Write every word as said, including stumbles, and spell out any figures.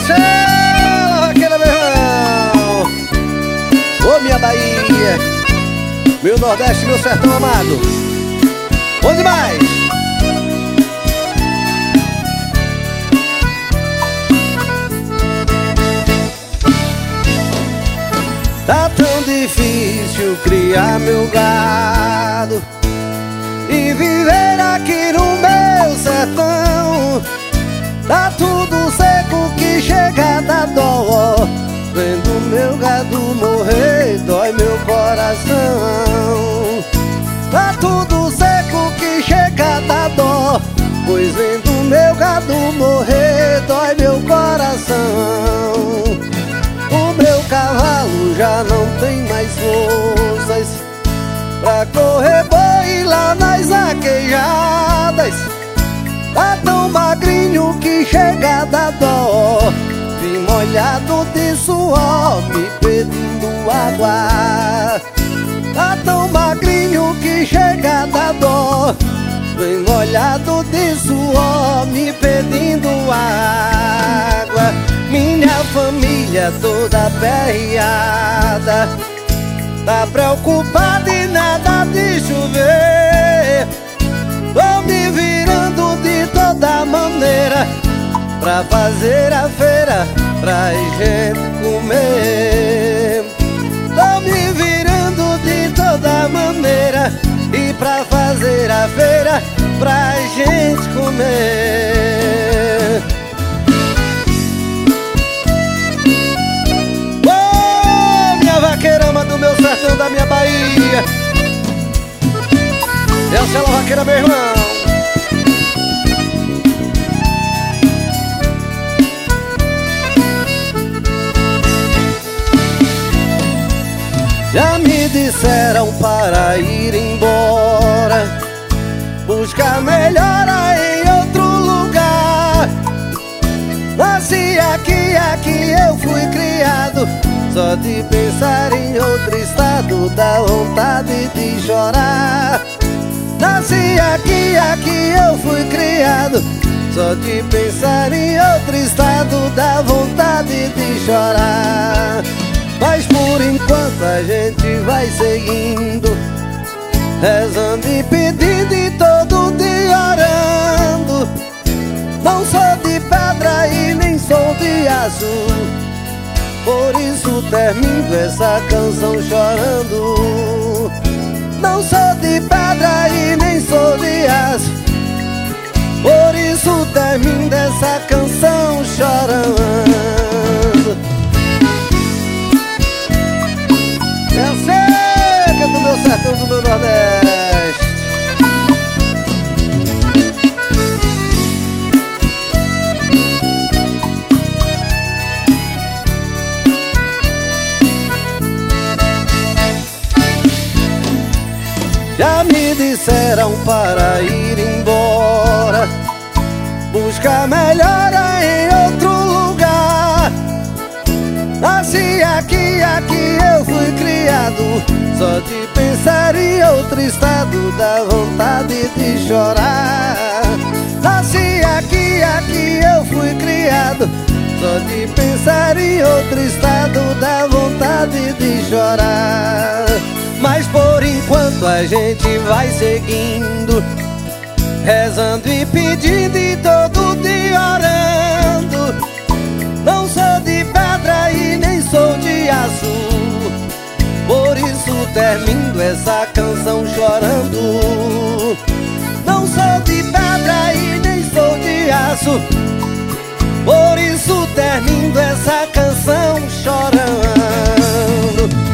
Essa vaqueira, meu irmão. Ô minha Bahia, meu Nordeste, meu sertão amado. Bom demais. Tá tão difícil criar meu gado e viver aqui no meu sertão. Tá tudo seco que chega da dó. Vendo meu gado morrer, dói meu coração. Tá tudo seco que chega da dó. Pois vendo meu gado morrer, dói meu coração. O meu cavalo já não tem mais forças pra correr boi lá nas arquejadas. Tá tão magrinho que chega da dó. Vim molhado de suor, me pedindo água. Tá tão magrinho que chega da dó. Vem molhado de suor, me pedindo água. Minha família toda aperreada, tá preocupada e nada de chover. Tô me virando de toda maneira pra fazer a feira pra gente comer. Tô me virando de toda maneira e pra fazer a feira pra gente comer. Oh, minha vaqueirama do meu sertão, da minha Bahia. Essa é a vaqueira, meu irmão. Já me disseram para ir embora, buscar melhora em outro lugar. Nasci aqui, aqui eu fui criado. Só de pensar em outro estado dá vontade de chorar. Nasci aqui, aqui eu fui criado. Só de pensar em outro estado dá vontade de chorar. Mas por enquanto a gente vai seguindo, rezando e pedindo e todo dia orando. Não sou de pedra e nem sou de aço, por isso termino essa canção chorando. Não sou de pedra e nem sou de aço, por isso termino essa canção chorando. É seca do meu sertão, do meu Nordeste. Já me disseram para ir embora, buscar melhora em outro lugar. Nasci aqui, aqui eu fui criado. Só de pensar em outro estado dá vontade de chorar. Nasci aqui, aqui eu fui criado. Só de pensar em outro estado dá vontade de chorar. Mas por enquanto a gente vai seguindo, rezando e pedindo e todo dia orando. Não sou de pedra e nem sou de aço, por isso termino essa canção chorando. Não sou de pedra e nem sou de aço, por isso termino essa canção chorando.